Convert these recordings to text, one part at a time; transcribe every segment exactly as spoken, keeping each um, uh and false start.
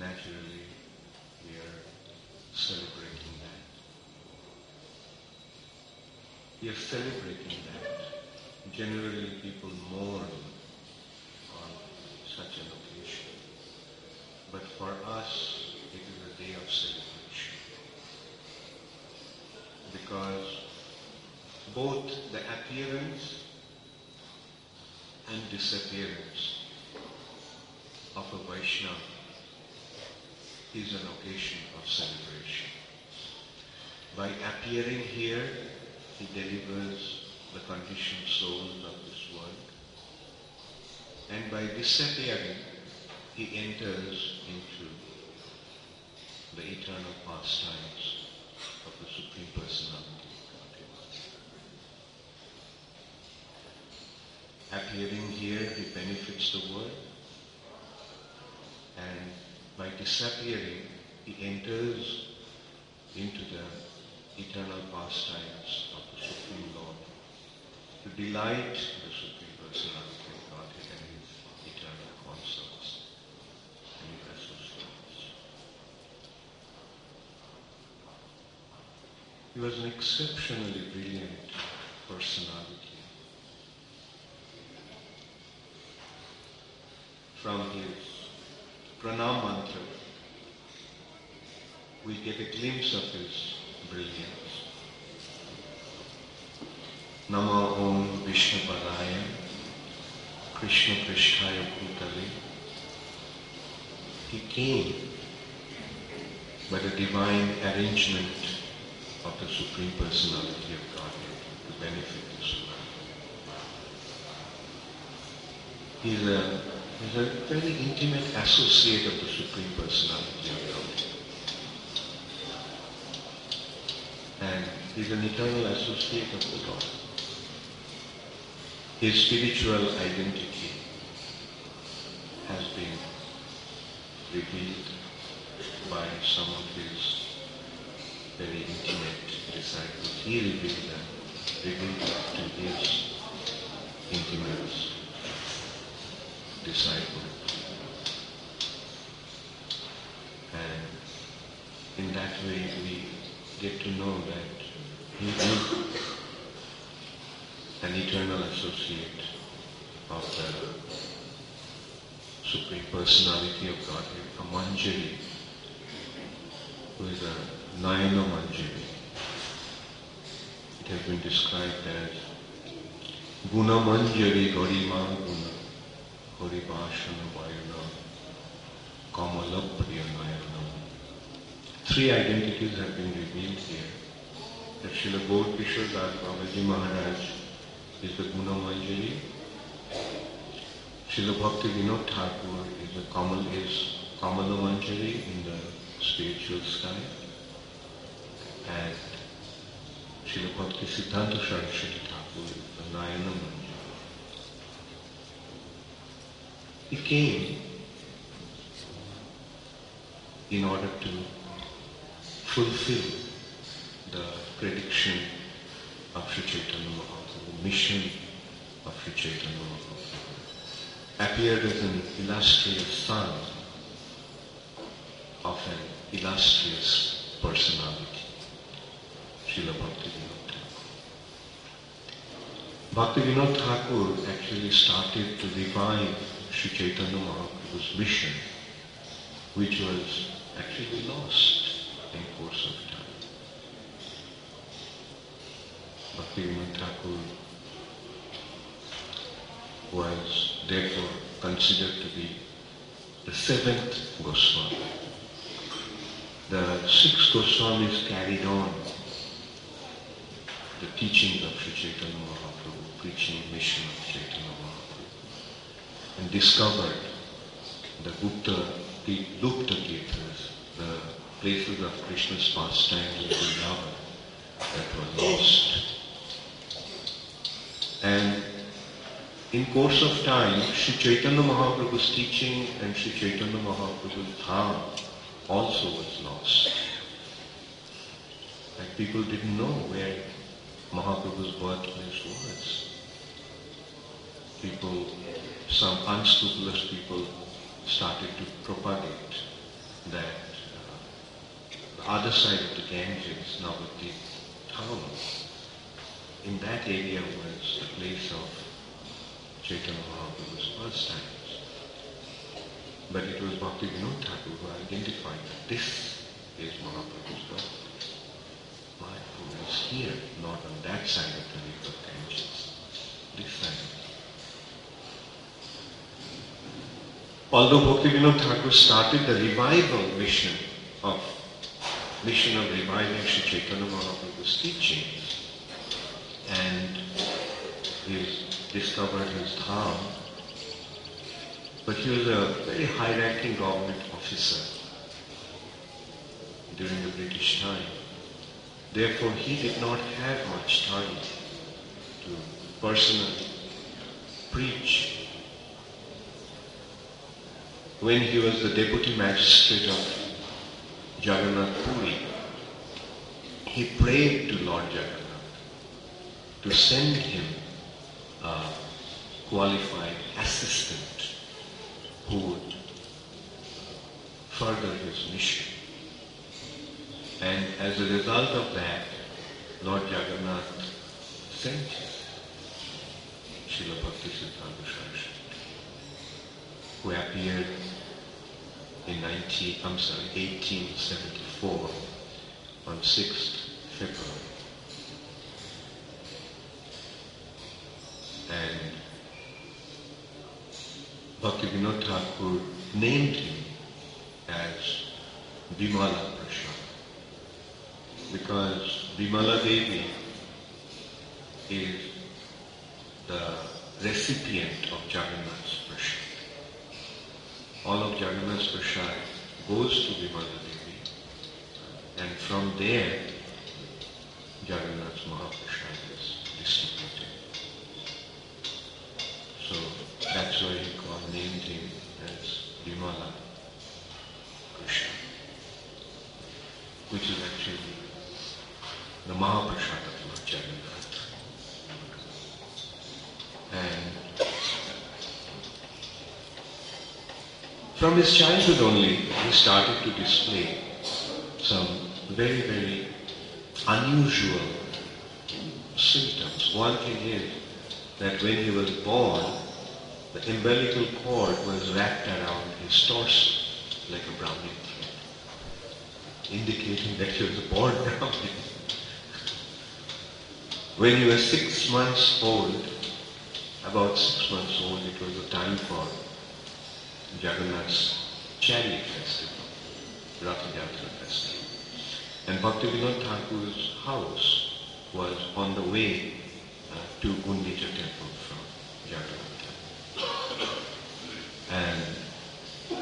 naturally we are celebrating that. We are celebrating that. Generally people mourn on such an occasion. But for us, it is a day of celebration. Because both the appearance and disappearance of a Vaishnava is an occasion of celebration. By appearing here, he delivers the conditioned souls of this world. And by disappearing, he enters into the eternal pastimes of the Supreme Personality of Godhead. Appearing here, he benefits the world. And by disappearing, he enters into the eternal pastimes of the Supreme Lord to delight the Supreme Personality of Godhead and his eternal consorts and his associates. He was an exceptionally brilliant personality. From his pranam mantra, we get a glimpse of his brilliance. Namo Om Vishnu Padaya Krishna Prishtaya Bhutale. He came by the divine arrangement of the Supreme Personality of Godhead to benefit this world. He is a, he's a very intimate associate of the Supreme Personality of Godhead. And he's an eternal associate of the Lord. His spiritual identity has been revealed by some of his very intimate disciples. He revealed them, revealed it to his intimate disciple. And in that way we get to know that he is an eternal associate of the Supreme Personality of Godhead, a Manjari, who is a Nayana Manjari. It has been described as Guna Manjari Garima Guna Haribhashana Vayana Kamala Priya Nayana. Three identities have been revealed here. That Srila Gaur-Kishore Das Babaji Maharaj is the Guna Manjari. Srila Bhakti Vinod Thakur is the Kamal is Kamala Manjari in the spiritual sky. And Srila Bhakti Siddhanta Saraswati Thakur is the Nayana Manjari. He came in order to fulfill the prediction of Sri Chaitanya Mahaprabhu, the mission of Sri Chaitanya Mahaprabhu. Appeared as an illustrious son of an illustrious personality, Srila Bhakti Vinod Thakur. Bhakti Vinod Thakur actually started to revive Sri Chaitanya Mahaprabhu's mission, which was actually lost in course of time. Bhakti Vinod Thakur was therefore considered to be the seventh Goswami. The six Goswamis carried on the teachings of Sri Chaitanya Mahaprabhu, preaching mission of Chaitanya Mahaprabhu, and discovered the Gupta, the Gupta Tirthas, the places of Krishna's pastimes in Vrindavan that were lost. And in course of time, Sri Chaitanya Mahaprabhu's teaching and Sri Chaitanya Mahaprabhu's dham also was lost. Like people didn't know where Mahaprabhu's birthplace was. People, some unscrupulous people started to propagate that uh, the other side of the Ganges, Navadvip town, in that area was the place of Chaitanya Mahaprabhu's pastimes. But it was Bhaktivinoda Thakur who identified that this is Mahaprabhu's birthplace. Mahaprabhu is here, not on that side of the river Ganges, this side. Although Bhaktivinoda Thakur started the revival mission of mission of reviving Sri Chaitanya Mahaprabhu's teachings, and he discovered his dham, but he was a very high-ranking government officer during the British time. Therefore, he did not have much time to personally preach. When he was the deputy magistrate of Jagannath Puri, he prayed to Lord Jagannath to send him a qualified assistant who would further his mission. And as a result of that, Lord Jagannath sent him Srila Bhaktisiddhanta Saraswati, who appeared in nineteen, I'm sorry, eighteen seventy-four on sixth February. And Bhaktivinoda Thakur named him as Bimala Prasad, because Bimala Devi is the recipient of Jagannath's Prasad. All of Jagannath's Prasad goes to Bimala Devi, and from there Jagannath's Mahaprasad is distributed. So that's why he called, named him as Bimala Krishna, which is actually the Mahaprasad of Lord Jagannath. And from his childhood only, he started to display some very, very unusual symptoms. One thing is that when he was born, the umbilical cord was wrapped around his torso like a brownie thread, indicating that he was born brownie. When he was six months old, about six months old, it was the time for Jagannath's chariot festival, Rath Yatra festival. And Bhaktivinoda Thakur's house was on the way uh, to Gundicha temple from Jagannath. And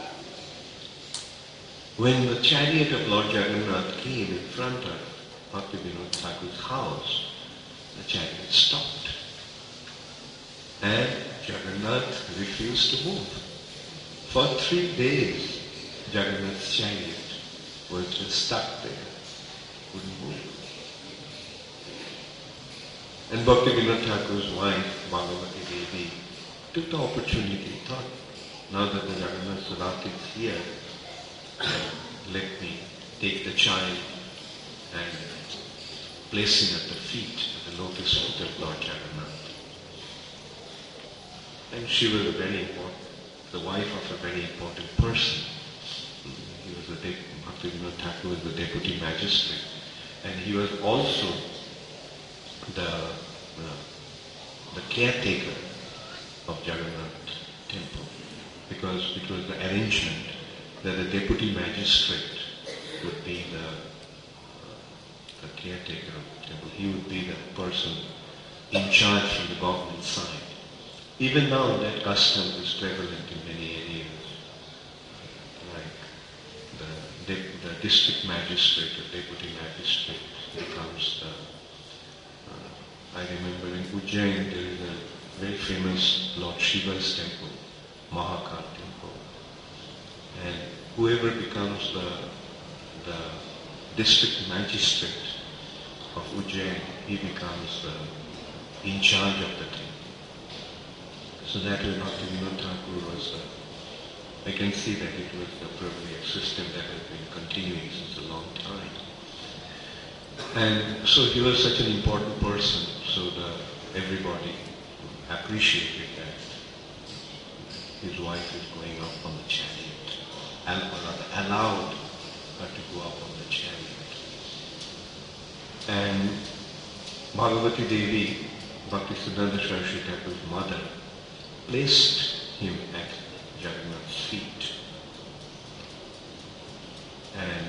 when the chariot of Lord Jagannath came in front of Bhaktivinoda Thakur's house, the chariot stopped. And Jagannath refused to move. For three days, Jagannath's chariot was just stuck there, couldn't move. And Bhaktivinoda Thakur's wife, Bhagavati Devi, took the opportunity, thought, now that the Jagannath's Rath is here, let me take the child and place him at the feet, at the lotus feet of Lord Jagannath. And she was a very important, the wife of a very important person. He was the Bhaktivinoda Thakur was the deputy magistrate, and he was also the uh, the caretaker of Jagannath temple, because it was the arrangement that the deputy magistrate would be the, uh, the caretaker of the temple. He would be the person in charge from the government side. Even now that custom is prevalent in many areas, like the, the district magistrate or deputy magistrate becomes the, uh, I remember in Ujjain there is a very famous Lord Shiva's temple, Mahakal temple, and whoever becomes the, the district magistrate of Ujjain, he becomes the, in charge of the temple. So that way Bhaktivinoda Thakur was the I can see that it was the probably a system that has been continuing since a long time. And so he was such an important person, so the, everybody appreciated that his wife is going up on the chariot, or rather allowed her to go up on the chariot. And Bhagavati Devi, Bhaktisiddhanta Saraswati Thakur's mother, placed him at Jagannath's feet. And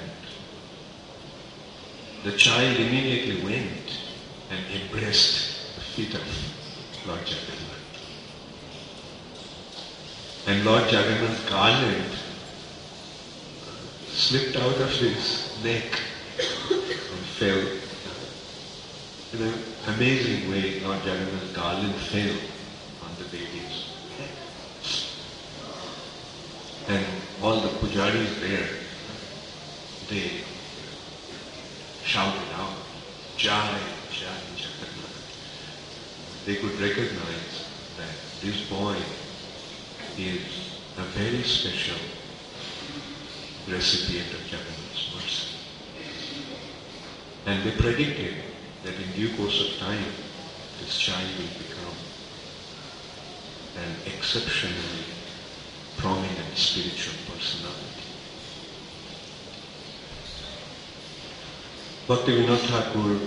the child immediately went and embraced the feet of Lord Jagannath. And Lord Jagannath's garland slipped out of his neck and fell. In an amazing way, Lord Jagannath's garland fell on the baby's head. And all the pujaris there, they shouted out, Jai, Jai Jagannath. They could recognize that this boy is a very special recipient of Jagannath's mercy. And they predicted that in due course of time, this child will become an exceptionally prominent spiritual personality. Bhaktivinoda Thakur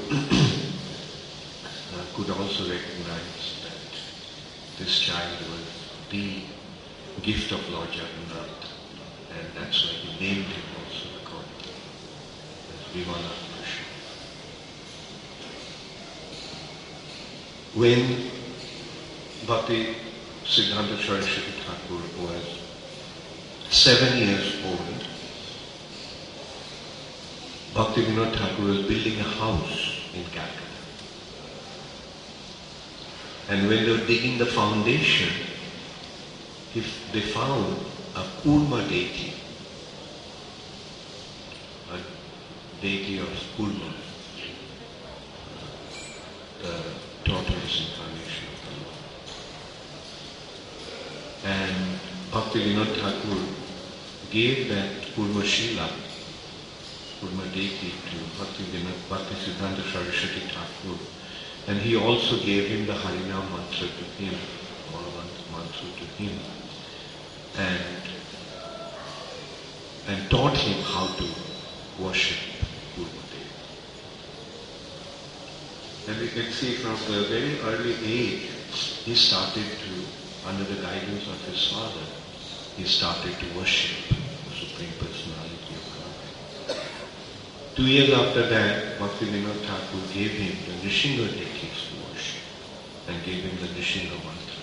uh, could also recognize that this child was the gift of Lord Jagannath, and that's why he named him also accordingly as Vimala Krishna. When Bhakti Siddhanta Saraswati Thakur was seven years old, Bhaktivinoda Thakur was building a house in Calcutta. And when they were digging the foundation, they found a Kurma deity, a deity of Kurma, the tortoise incarnation of the Lord. And Bhaktivinoda Thakur gave that Kurma Shila, Kurma deity, to Bhaktivinoda Bhaktisiddhanta Saraswati Thakur, and he also gave him the Harinam mantra to him, or mantra to him, and and taught him how to worship Kurma deity. And we can see from the very early age, he started to, under the guidance of his father, he started to worship the Supreme Personality of God. Two years after that, Bhaktivinoda Thakur gave him the Nrsimha deities to worship and gave him the Nrsimha mantra.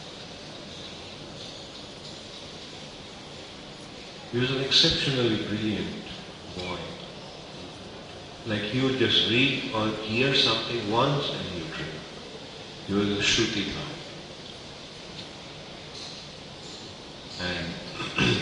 He was an exceptionally brilliant boy. Like he would just read or hear something once and he would dream. He was a Shruti guy. And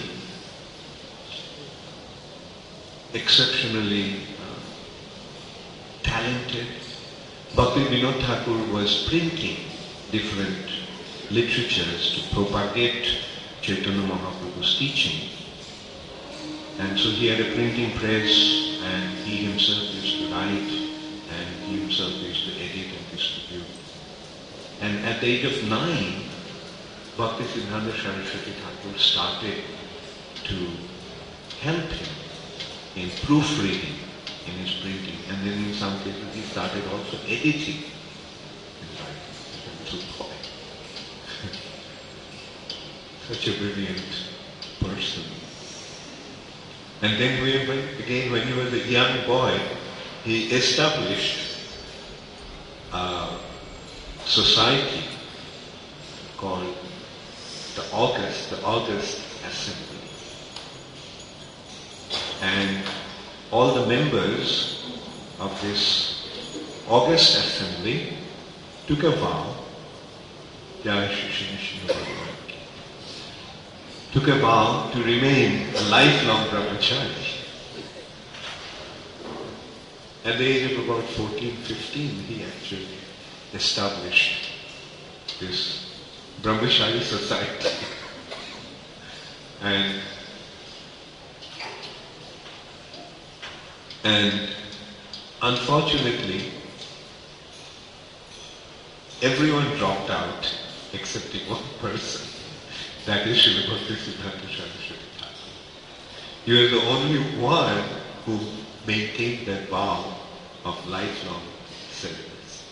exceptionally uh, talented. Bhaktivinoda Thakur was printing different literatures to propagate Chaitanya Mahaprabhu's teaching. And so he had a printing press, and he himself used to write, and he himself used to edit and distribute. And at the age of nine, Bhaktisiddhanta Saraswati Thakur started to help him in proofreading in his printing, and then in some cases he started also editing his writing as a little boy. Such a brilliant person. And then we, again, when he was a young boy, he established a society called the August, the August Assembly. And all the members of this August Assembly took a vow, Jai Shri Shri Vishnu Bhagavan, took a vow to remain a lifelong brahmachari. At the age of about fourteen, fifteen, he actually established this brahmachari society. And, and unfortunately, everyone dropped out excepting one person. That is Srila Bhaktisiddhanta Saraswati Thakur. He was the only one who maintained that vow of lifelong celibacy.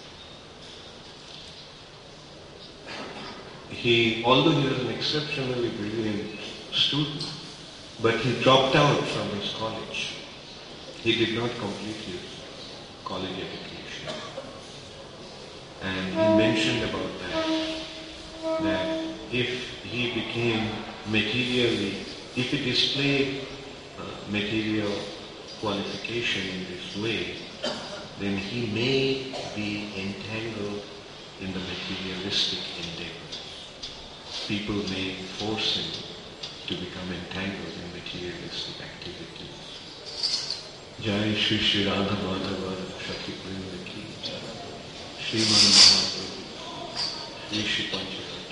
He, although he was an exceptionally brilliant student, but he dropped out from his college. He did not complete his college education. And he mentioned about that, that if he became materially, if he displayed uh, material qualification in this way, then he may be entangled in the materialistic endeavors. People may force him to become entangled in materialistic activities. Jai Shri Shri Radha Madhava Shakti Vrinda Ki Jai. Sriman Mahaprabhu Shri Shri Panchatattva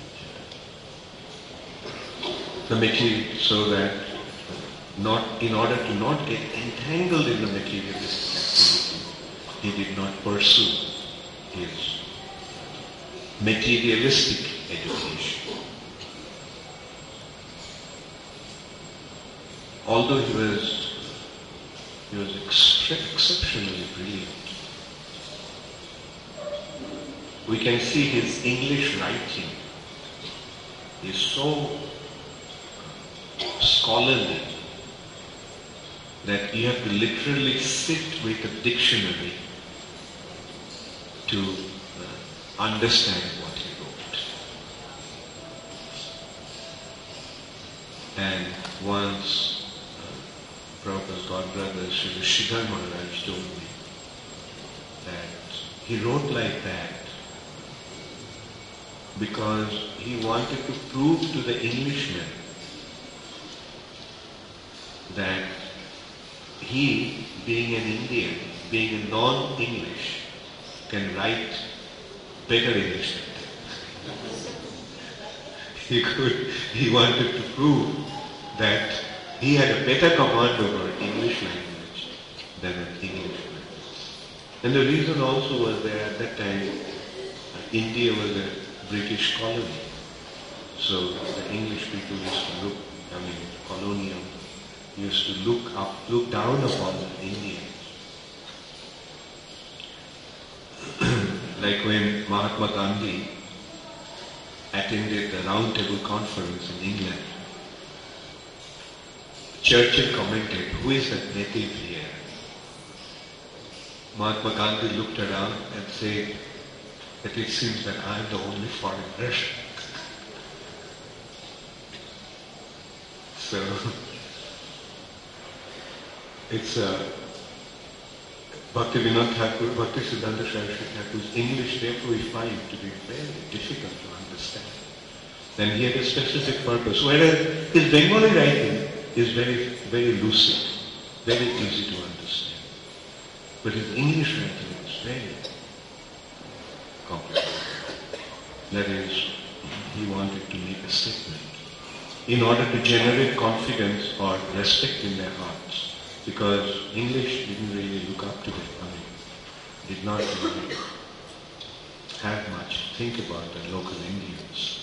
Ki Jai. The material, so that not, in order to not get entangled in the materialistic activity, he did not pursue his materialistic education. Although he was he was ex- exceptionally brilliant, we can see his English writing is so scholarly that you have to literally sit with a dictionary to uh, understand what he wrote. And once uh, Prabhupada's godbrother Sri Sridhar Maharaj told me that he wrote like that because he wanted to prove to the Englishmen that he, being an Indian, being a non-English, can write better English than them. He could, he wanted to prove that he had a better command over English language than an Englishman. And the reason also was that at that time, uh, India was a British colony. So the English people used to look, I mean, colonial, used to look up, look down upon the Indians. Like when Mahatma Gandhi attended the Round Table Conference in England, Churchill commented, "Who is that native here?" Mahatma Gandhi looked around and said that it seems that I am the only foreigner. So, it's a Bhaktivinoda Thakur, Bhaktisiddhanta Saraswati Thakur's English, therefore, we find to be very difficult to understand. And he had a specific purpose. Whereas his Bengali writing is very, very lucid, very easy to understand. But his English writing is very complicated. That is, he wanted to make a statement in order to generate confidence or respect in their hearts. Because English didn't really look up to them. I mean, did not really have much to think about the local Indians.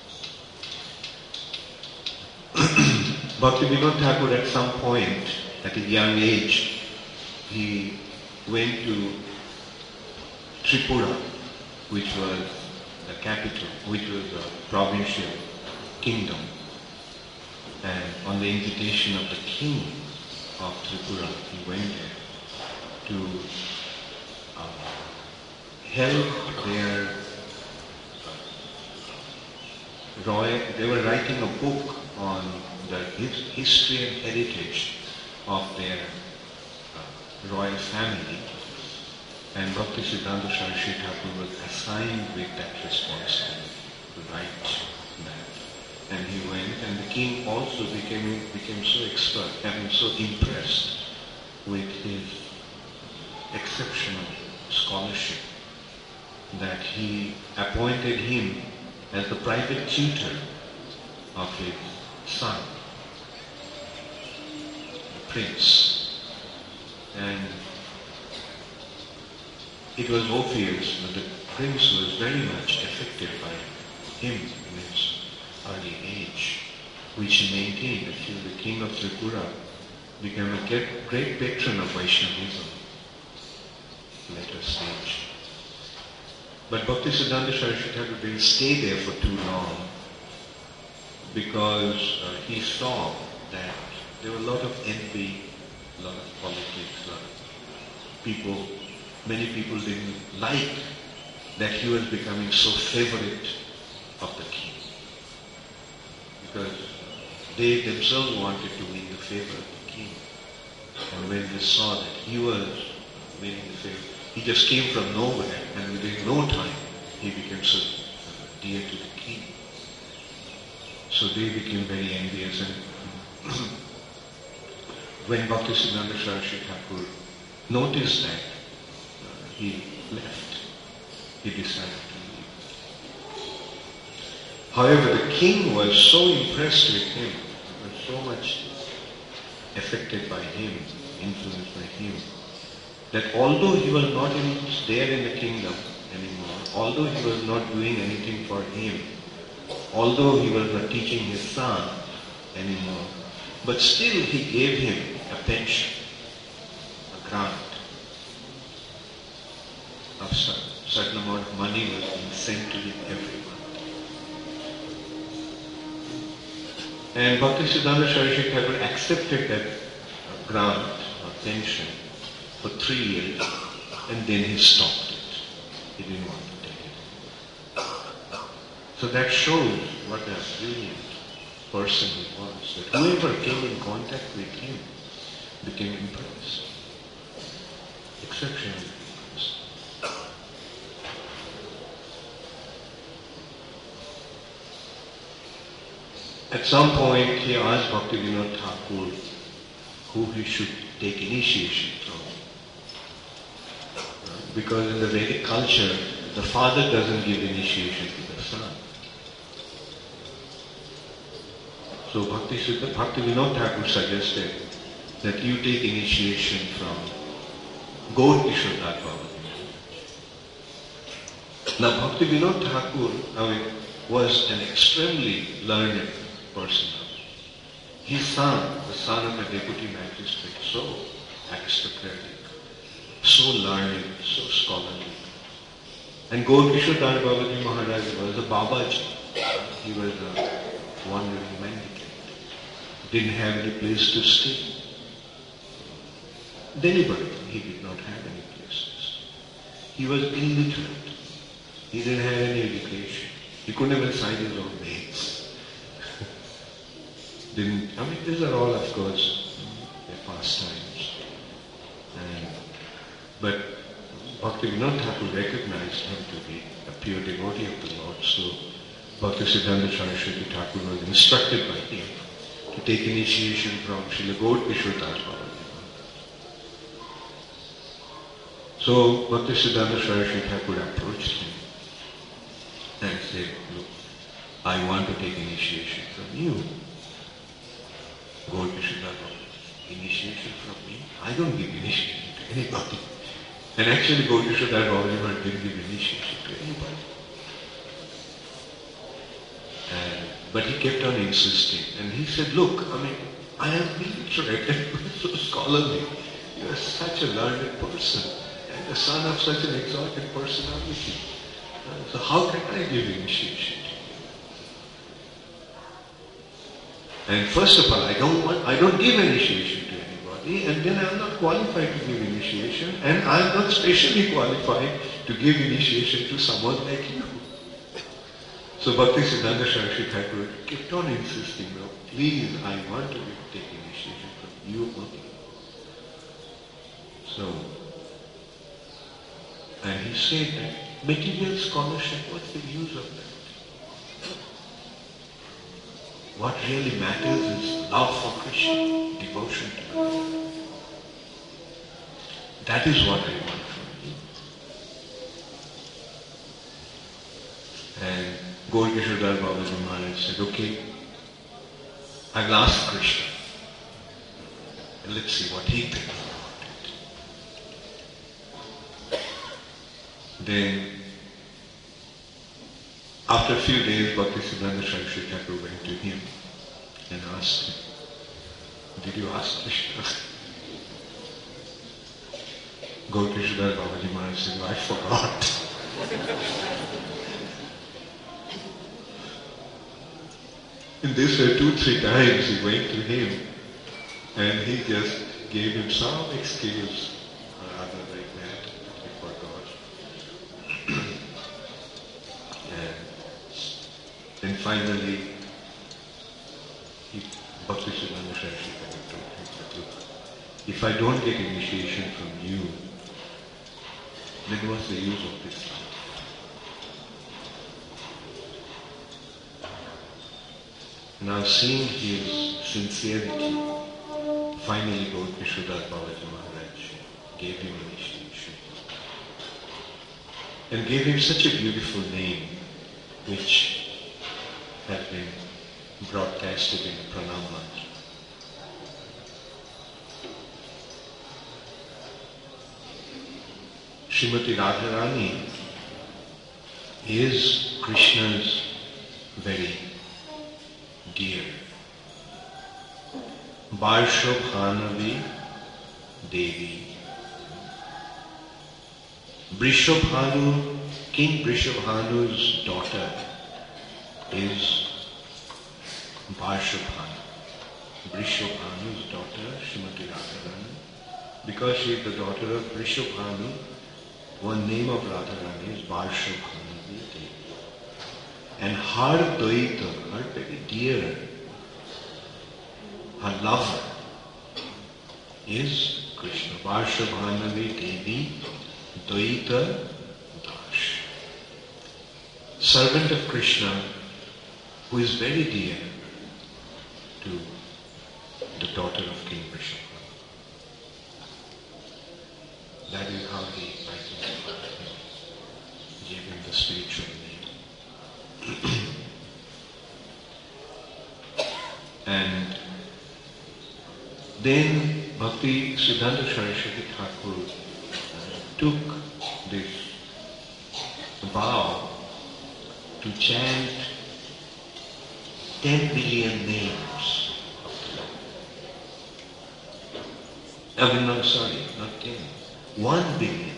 Bhaktivinoda Thakur at some point, at a young age, he went to Tripura, which was the capital, which was a provincial kingdom. And on the invitation of the king of Tripura, he went there to uh, help their uh, royal, they were writing a book on the his, history and heritage of their uh, royal family, and Bhaktisiddhanta Saraswati Thakur was assigned with that responsibility to write that. And he went, and the king also became became so expert, I mean so impressed with his exceptional scholarship that he appointed him as the private tutor of his son, the prince. And it was obvious that the prince was very much affected by him in his early age, which he maintained until the king of Tripura became a great patron of Vaishnavism later stage. But Bhaktisiddhanta Saraswati Thakur didn't stay there for too long because uh, he saw that there were a lot of envy, a lot of politics, a lot of people, many people didn't like that he was becoming so favorite of the king. Because they themselves wanted to win the favor of the king. And when they saw that he was winning the favor, he just came from nowhere, and within no time he became so dear to the king. So they became very envious. And when Bhaktisiddhanta Saraswati Thakur noticed that, uh, he left. He decided to leave. However, the king was so impressed with him, was so much affected by him, influenced by him, that although he was not in, there in the kingdom anymore, although he was not doing anything for him, although he was not teaching his son anymore, but still he gave him a pension, a grant of some certain amount of money was being sent to him every month. And Bhaktisiddhanta Saraswati Thakur accepted that grant or pension for three years, and then he stopped it. He didn't want to take it. So that shows what a brilliant person he was, that whoever came in contact with him became impressed. Exceptionally impressed. At some point he asked Bhaktivinoda Thakur who he should take initiation from. Because in the Vedic culture, the father doesn't give initiation to the son. So Bhakti Bhaktivinoda Thakur suggested that you take initiation from Gaur Kishore Das Baba. Now Bhaktivinoda Thakur, I mean, was an extremely learned person. His son, the son of a deputy magistrate, so aristocratic, so learned, so scholarly. And Gaur Kishore Das Babaji Maharaj was a Babaji. He was a wandering mendicant. Didn't have any place to stay. Deliberately, he did not have any place to stay. He was illiterate. He didn't have any education. He couldn't even sign his own names. Didn't, I mean, these are all, of course, their pastimes. And, but Bhaktivinoda Thakur recognized him to be a pure devotee of the Lord. So Bhaktisiddhanta Saraswati Thakur was instructed by him to take initiation from Srila Gaur Kishore Das Babaji. So Bhaktisiddhanta Saraswati Thakur approached him and said, look, I want to take initiation from you. Gaur Kishore Das Babaji, initiation from me? I don't give initiation to anybody. And actually Gaur Kishore Das Babaji didn't give initiation to anybody. And, but he kept on insisting. And he said, look, I mean, I am illiterate and so scholarly. You are such a learned person and the son of such an exalted personality. Uh, so how can I give initiation to you? And first of all, I don't want, I don't give initiation to anybody, and then I am not qualified to give initiation, and I am not specially qualified to give initiation to someone like you. So Bhaktisiddhanta Saraswati Thakur kept on insisting, no, please, I want to take initiation from you only. So, and he said that material scholarship, what's the use of that? What really matters is love for Krishna, devotion to Him. That is what I want from you. And Gaur Kishore Das Babaji Maharaj said, okay, I will ask Krishna. And let's see what he thinks about it. Then, after a few days, Bhaktisiddhanta Saraswati Thakur went to him and asked him, did you ask Krishna? Gaur Krishnadas Babaji Maharaj said, I forgot. And this way, two, three times he went to him and he just gave him some excuse or other like that. He forgot. And then finally, he, Bhaktisiddhanta Saraswati Thakur told him that, look, if I don't get initiation from you, then what's the use of this life? Now, seeing his sincerity, finally Gaur Krishnadas Babaji Maharaj gave him initiation and gave him such a beautiful name which has been broadcasted in the Pranam Mantra. Srimati Radharani is Krishna's very dear. Varshabhanavi Devi. Vrishabhanu, King Vrishabhanu's daughter is Varshabhanu. Vrishabhanu's daughter, Srimati Radharani. Because she is the daughter of Vrishabhanu, one name of Radharani is Varshabhanavi Devi. And her Dvaita, her very dear, her lover is Krishna. Varshabhanavi Devi Dvaita Dash. Servant of Krishna who is very dear to the daughter of King Vrishabhanu. That is how he identified him, gave him the spiritual name. And then Bhaktisiddhanta Saraswati Thakur took this vow to chant ten billion names of the Lord. I mean, no, sorry, not ten. One billion.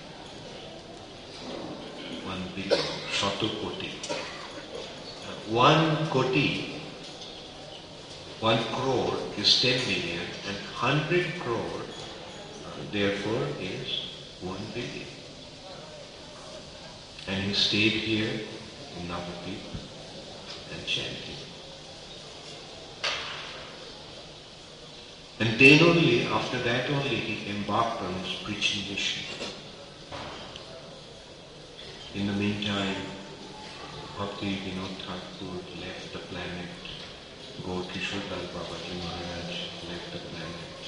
One billion. Shatukoti. One koti, one crore is ten million, and hundred crore, uh, therefore, is one billion. And he stayed here in Navadvip and chanted. And then only, after that only, he embarked on his preaching mission. In the meantime, Bhakti Vinod Thakur left the planet. Gaur Krishnadas Babaji Maharaj left the planet.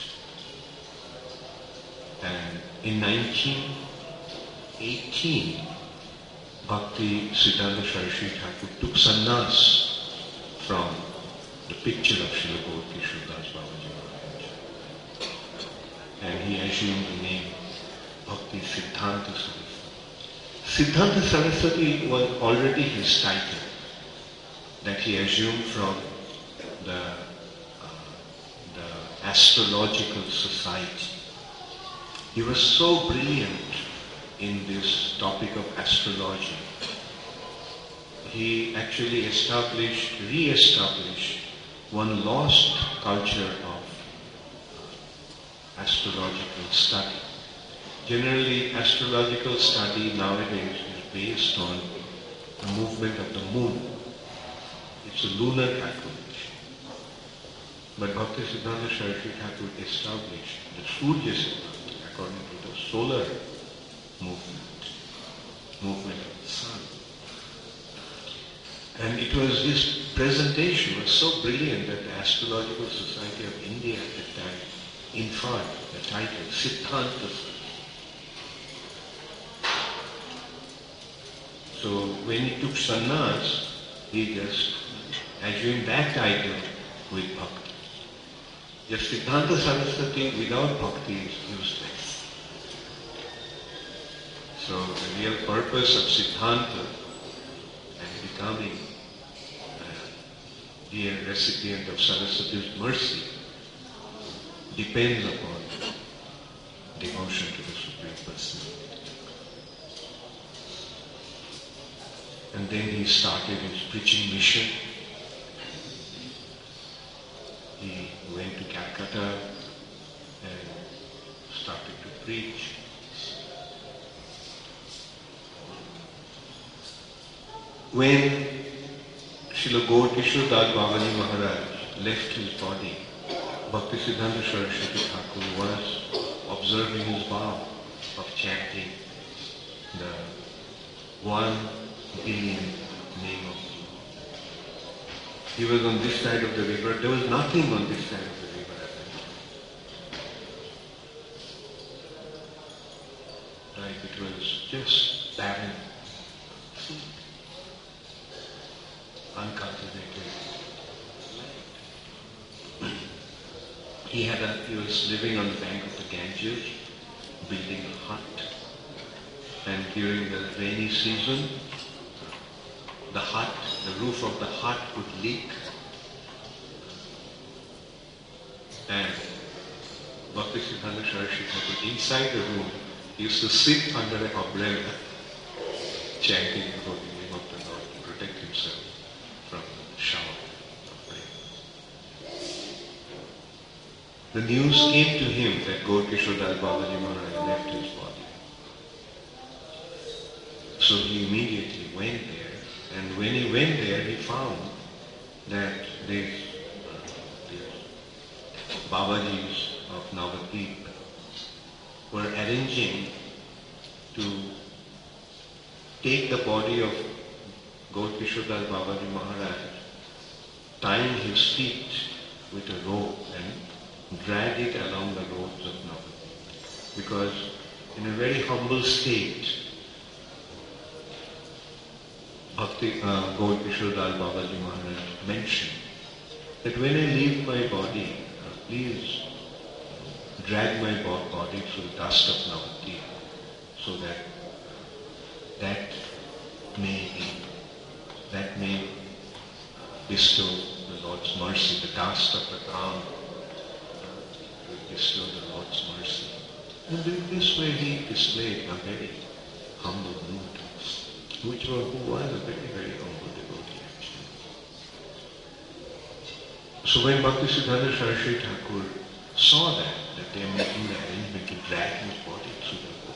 And in nineteen eighteen, Bhaktisiddhanta Saraswati Thakur took sannyas from the picture of Srila Gaur Krishnadas Babaji Maharaj. And he assumed the name Bhaktisiddhanta Saraswati. Siddhanta Saraswati was already his title that he assumed from the, uh, the astrological society. He was so brilliant in this topic of astrology. He actually established, re-established one lost culture of astrological study. Generally, astrological study nowadays is based on the movement of the moon. It's a lunar calculation. But Bhaktisiddhanta Saraswati Thakur established the Surya Siddhanta according to the solar movement, movement of the sun. And it was, his presentation was so brilliant that the Astrological Society of India at the time inferred the title Siddhanta. So when he took sannyas, he just assumed that title with bhakti. Just Siddhanta Saraswati without bhakti is useless. So the real purpose of Siddhanta and becoming uh, the recipient of Saraswati's mercy depends upon devotion to the Supreme Personality. And then he started his preaching mission. He went to Calcutta and started to preach. When Srila Gaur Kishore Das Babaji Maharaj left his body, Bhaktisiddhanta Saraswati Thakur was observing his vow of chanting the one billion name of God. He was on this side of the river. There was nothing on this side of the river at that time. Right? It was just barren, uncultivated land. He had a, he was living on the bank of the Ganges, building a hut. And during the rainy season, the hut, the roof of the hut would leak. And Bhaktisiddhanta Saraswati Thakur, inside the room, he used to sit under an umbrella, chanting the holy name of the Lord to protect himself from the shower of rain. The news came to him that Gaur Kishore Das Babaji Maharaj left his body. So he immediately went there. And when he went there, he found that these, uh, these Babajis of Navadvip were arranging to take the body of Gaur Kishore Das Babaji Maharaj, tying his feet with a rope and drag it along the roads of Navadvip. Because in a very humble state, Bhakti uh, Gaur Kishore Das Babaji Maharaj mentioned that when I leave my body, uh, please drag my body through the dust of Navadvip, so that that may that may bestow the Lord's mercy. The dust of the ground will bestow the Lord's mercy. And in this way he displayed a very humble mood, which was, who was a very, very humble devotee actually. So when Bhaktisiddhanta Saraswati Thakur saw that, that they are making the arrangement to drag his body through the wood,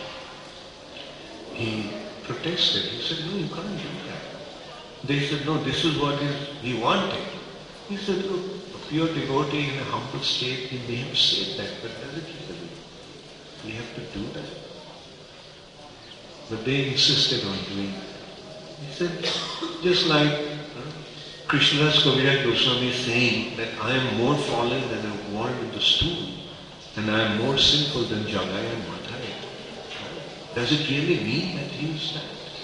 he protested. He said, no, you can't do that. They said, no, this is what is, he wanted. He said, look, a pure devotee in a humble state, he may have said that, but does it really? We have to do that. But they insisted on doing that. He said, just like uh, Krishnadas Kaviraj Goswami is saying that I am more fallen than a worm in the stool, and I am more sinful than Jagaya and Madhaya. Does it really mean that he is that?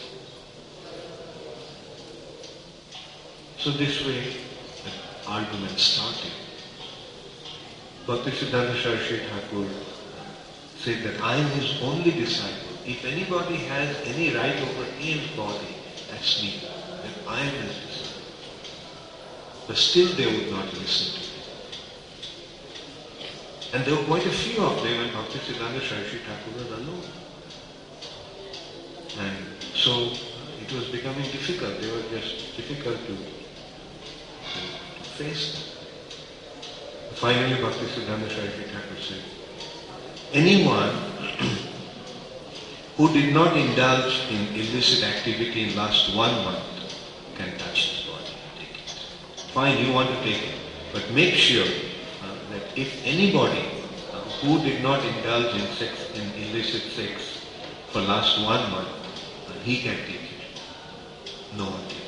So this way the argument started. Bhaktisiddhanta Saraswati Thakur said that I am his only disciple. If anybody has any right over his body, that's me. Then I am his disciple. But still they would not listen to me. And there were quite a few of them, and Bhaktisiddhanta Saraswati Thakur was alone. And so it was becoming difficult. They were just difficult to, to, to face them. Finally, Bhaktisiddhanta Saraswati Thakur said, anyone who did not indulge in illicit activity in last one month can touch his body and take it. Fine, you want to take it, but make sure uh, that if anybody uh, who did not indulge in sex, in illicit sex for last one month, uh, he can take it. No one can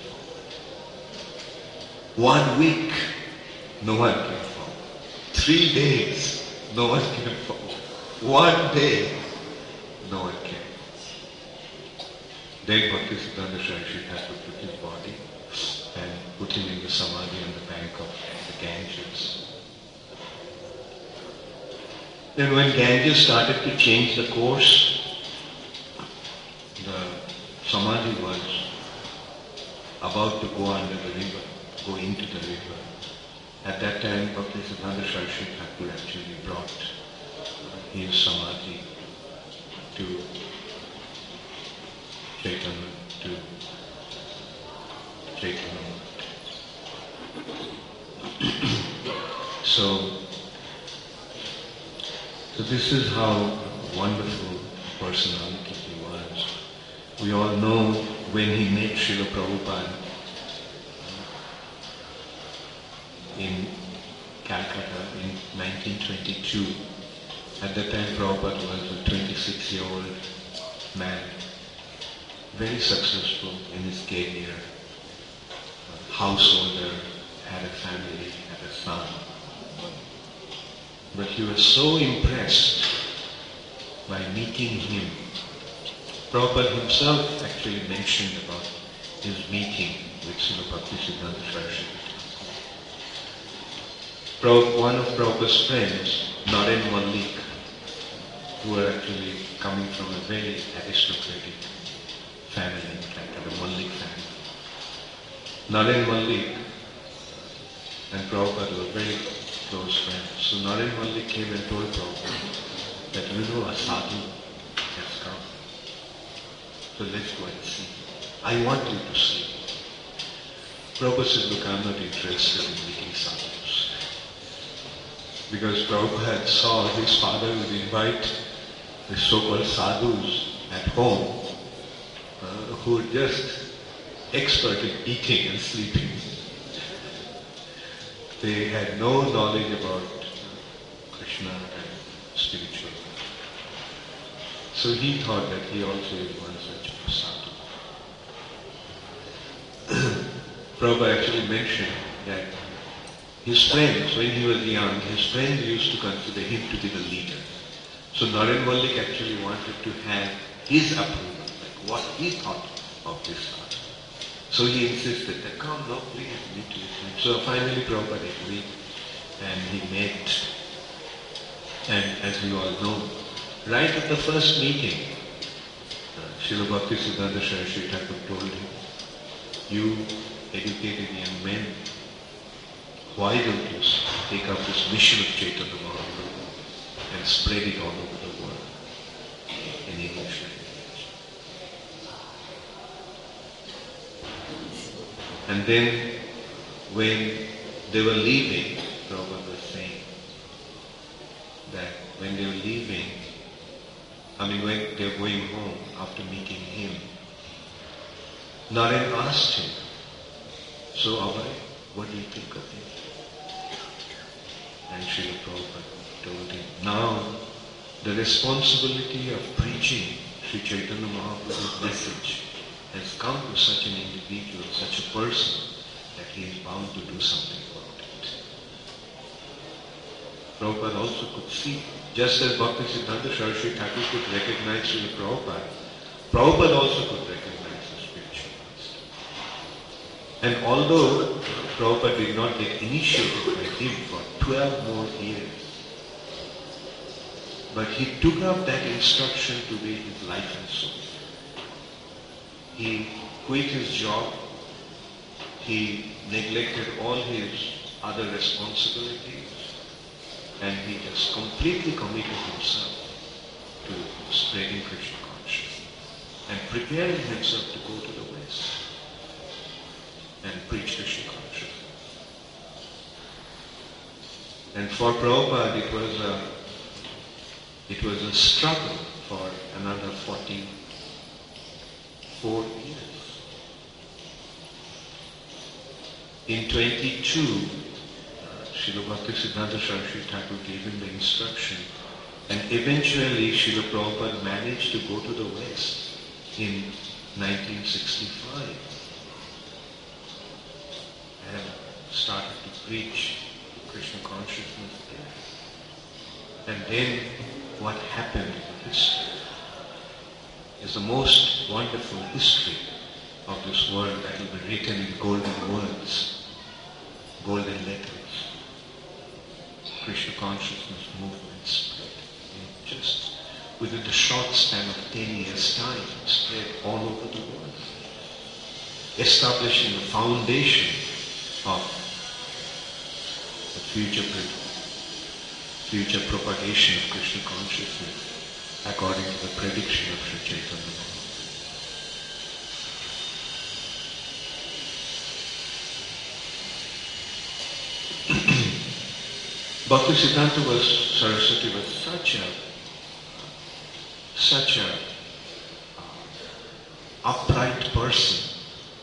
fall. One week, no one can fall. Three days, no one can fall. One day, no one can. Then Bhaktisiddhanta Saraswati Thakur took his body and put him in the samadhi on the bank of the Ganges. Then when Ganges started to change the course, the samadhi was about to go under the river, go into the river. At that time, Bhaktisiddhanta Saraswati Thakur actually brought his samadhi to Chaitanya, to Chaitanya. so, so this is how wonderful personality he was. We all know when he met Srila Prabhupada in Calcutta in nineteen twenty-two. At that time, Prabhupada was a twenty-six-year-old man, very successful in his career, a householder, had a family, had a son. But he was so impressed by meeting him. Prabhupada himself actually mentioned about his meeting with Srila Bhaktisiddhanta Saraswati. One of Prabhupada's friends, Naren Malik, who were actually coming from a very aristocratic family, like the Malik family. Naren Malik and Prabhupada were very close friends. So Naren Malik came and told Prabhupada that, you know, a sadhu has come. So let's go and see. I want you to see. Prabhupada said, look, I'm not interested in meeting sadhus. Because Prabhupada saw his father would invite the so-called sadhus at home uh, who were just expert in eating and sleeping. They had no knowledge about Krishna and spiritual. So he thought that he also is one such sadhu. Prabhupada actually mentioned that his friends, when he was young, his friends used to consider him to be the leader. So Naren Malik actually wanted to have his approval, like what he thought of this sadhu. So he insisted that, come, no, please meet with him. So finally Prabhupada agreed and he met. And as you all know, right at the first meeting, uh, Srila Bhaktisiddhanta Saraswati Thakur told him, you educated young men, why don't you take up this mission of Chaitanya Mahaprabhu and spread it all over the world in English language? And then when they were leaving, Prabhupada was saying that when they were leaving, I mean when they were going home after meeting him, Naren asked him, so Abhay, what do you think of him? And Srila Prabhupada told him, now the responsibility of preaching Sri Chaitanya Mahaprabhu's message has come to such an individual, such a person, that he is bound to do something about it. Prabhupada also could see, just as Bhaktisiddhanta Saraswati Thakur could recognize Srila Prabhupada, Prabhupada also could recognize the spiritual master. And although Prabhupada did not get initiated by him for twelve more years, but he took up that instruction to be his life and soul. He quit his job, he neglected all his other responsibilities, and he just completely committed himself to spreading Krishna consciousness and preparing himself to go to the West and preach Krishna consciousness. And for Prabhupada, it was a, it was a struggle for another forty-four years. In twenty-two, uh, Srila Bhaktisiddhanta Saraswati Thakur gave him the instruction, and eventually Srila Prabhupada managed to go to the West in nineteen sixty-five and started to preach Krishna consciousness there. And then what happened in history is the most wonderful history of this world that will be written in golden words, golden letters. Krishna consciousness movement spread. You know, just within the short span of ten years' time, spread all over the world, establishing the foundation of the future, future propagation of Krishna consciousness according to the prediction of Sri Chaitanya Mahaprabhu. Bhaktisiddhanta was, Saraswati was such a, such a uh, upright person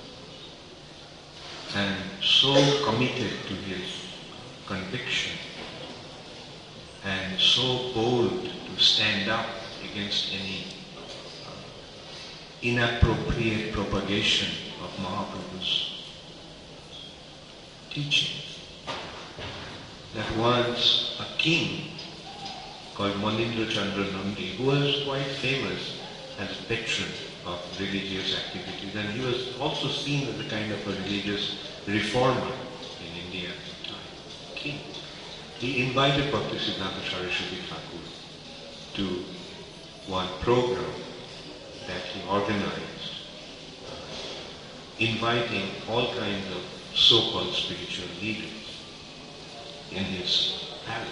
and so committed to his conviction and so bold to stand up against any uh, inappropriate propagation of Mahaprabhu's teachings, that once a king called Manindra Chandra Nandi, who was quite famous as a patron of religious activities, and he was also seen as a kind of a religious reformer in India at the time, king. He invited Bhaktisiddhanta Saraswati Thakur to one program that he organized, inviting all kinds of so-called spiritual leaders in his palace.